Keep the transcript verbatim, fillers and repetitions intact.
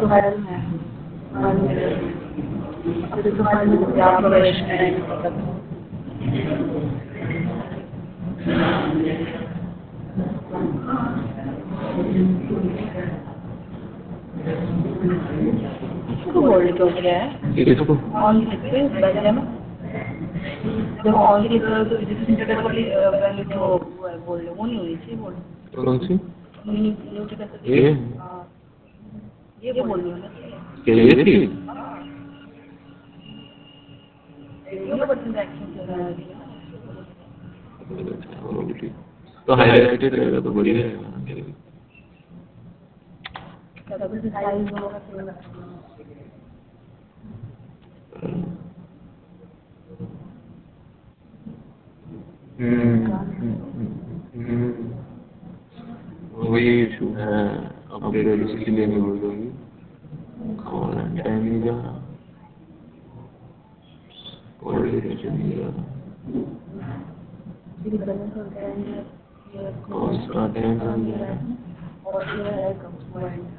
तो फाइल में है, फाइल में है। अब तो फाइल में तो आप प्रवेश करेंगे तब इसको बोल क्यों क्या है? इसको ऑन लिखते हैं बैठे में जब ऑन लिख रहे हो तो जिस टिकट वाली वैल्यू तो वो है बोल वो नहीं होनी चाहिए बोल कौन सी न्यू न्यू टिकट ये ये बोल रही हूँ क्या ये थी ये बटन एक्शन चल रहा है तो हाईलाइटेड रहेगा तो बढ़िया रहेगा तब से साइज होगा वही इशू है अपडेट इसीलिए नहीं हो रही और टाइम नहीं जा रहा और नहीं जा रहा कौन सा टाइम नहीं जा रहा